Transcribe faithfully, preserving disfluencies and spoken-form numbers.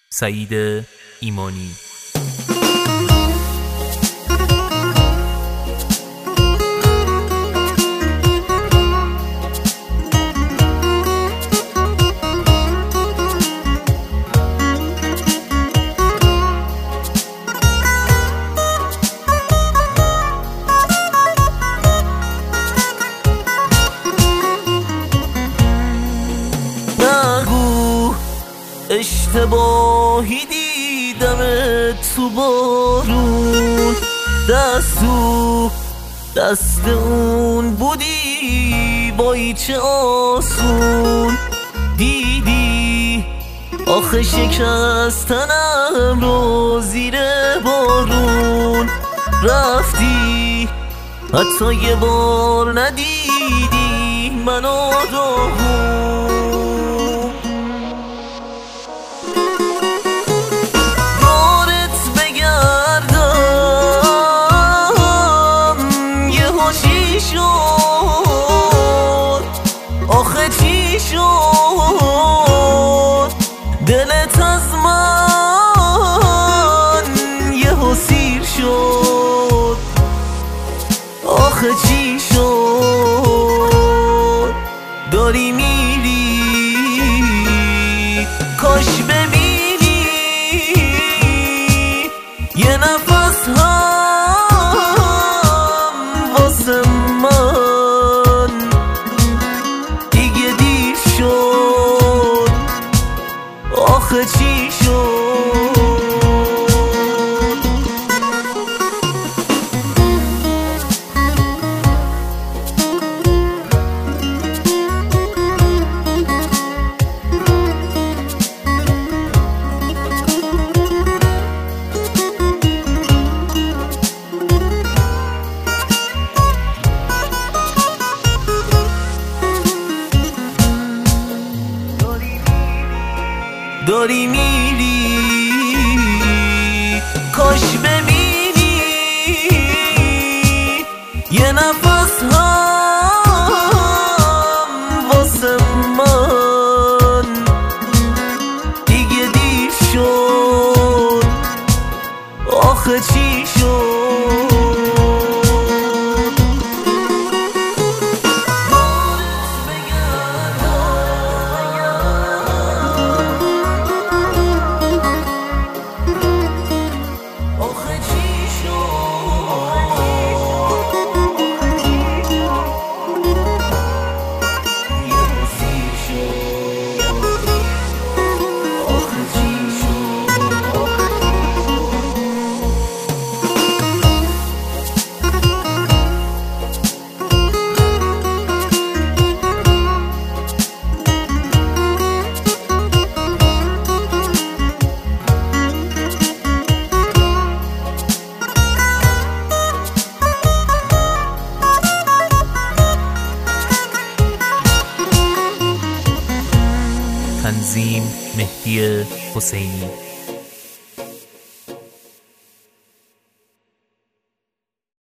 سعید ایمانی. اشتباهی دیدمت تو بارون، دست تو دست اون بودی وای چه آسون. دیدی آخه شکستنم رو زیر بارون، رفتی حتی یه بار ندیدی منو داغون. آخه چی شد دلت از من یهو سیر شد؟ آخه چی شد داری میری؟ کاش ببینی یه نفس هم واسه من دیگه دیر شد. آخه چی شد؟ داری میری؟ کاش ببینی یه نفس هم واسه من دیگه دیر شد. آخه چی شد؟ تنظیم مهدی حسینی.